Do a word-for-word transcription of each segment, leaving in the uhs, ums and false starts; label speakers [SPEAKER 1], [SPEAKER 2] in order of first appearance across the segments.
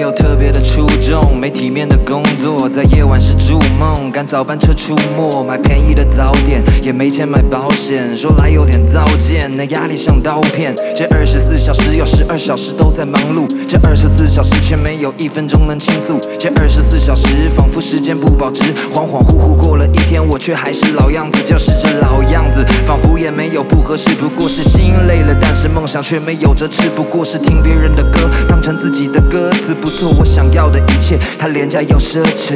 [SPEAKER 1] 有特别的出众，没体面的工作，在夜晚是筑梦，赶早班车出没，买便宜的早点，也没钱买保险，说来有点糟践，那压力像刀片。这二十四小时有十二小时都在忙碌，这二十四小时却没有一分钟能倾诉，这二十四小时仿佛时间不保值，恍恍惚惚过了一天，我却还是老样子，就是这老样子，仿佛也没有不合适，不过是心累了，但是梦想却没有折翅，不过是听别人的歌当成自己的歌词，不做我想要的一切，太廉价又奢侈。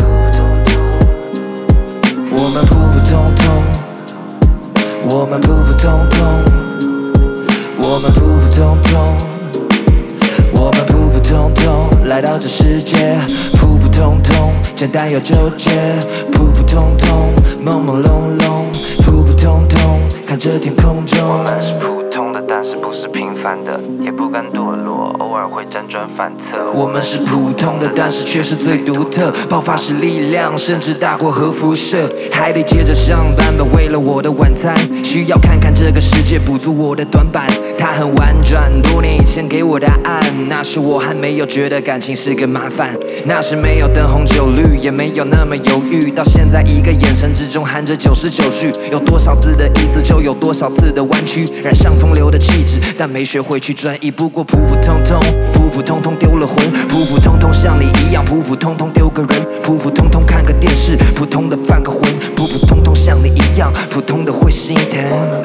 [SPEAKER 1] 我们普普通通，我们普普通通，我们普普通通，我们普普通通，来到这世界，普普通通，简单又纠结，普普通通，朦朦胧胧，普普通通，看着天空中。我们是普通的，但是不是平凡的，也不甘堕落，偶尔会辗转反侧。我们是普通的，但是却是最独特，爆发式力量甚至大过核辐射，还得接着上班吧，为了我的晚餐，需要看看这个世界，补足我的短板。它很婉转，多年以前给我答案，那时我还没有觉得感情是个麻烦，那时没有灯红酒绿，也没有那么犹豫，到现在一个眼神之中含着九十九句，有多少字的意思就有多少次的弯曲，染上风流的气质，但没学会去专一，不过普普通通，普普通通丢了魂，普普通通像你一样，普普通通丢个人，普普通通看个电视，普通的犯个浑，普普通通像你一样，普通的会心疼。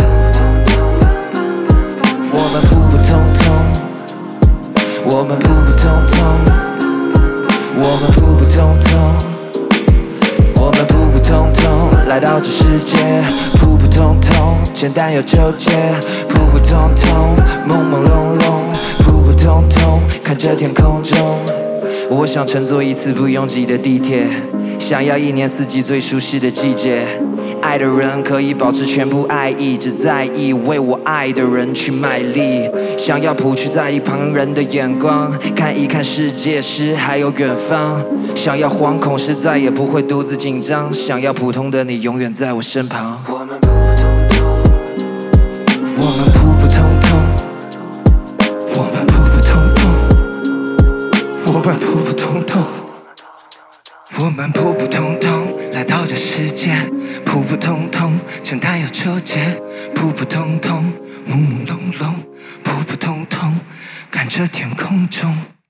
[SPEAKER 1] 我们普普通通，我们普普通通，我们普普通通，我们普普通通，来到这世界，普普通通，简单又纠结，普普通通，朦朦胧胧，普普通通，看着天空中。我想乘坐一次不拥挤的地铁，想要一年四季最舒适的季节。爱的人可以保持全部爱意，只在意为我爱的人去卖力。想要不去在意旁人的眼光，看一看世界时还有远方。想要惶恐时再也不会独自紧张，想要普通的你永远在我身旁。我们普普通通，我们普普通通，我们普普通通，我们普普通通，我们普普通通，来到这世界，普普通通，简单又纠结，普普通通，朦朦胧胧，普普通通，看着天空中。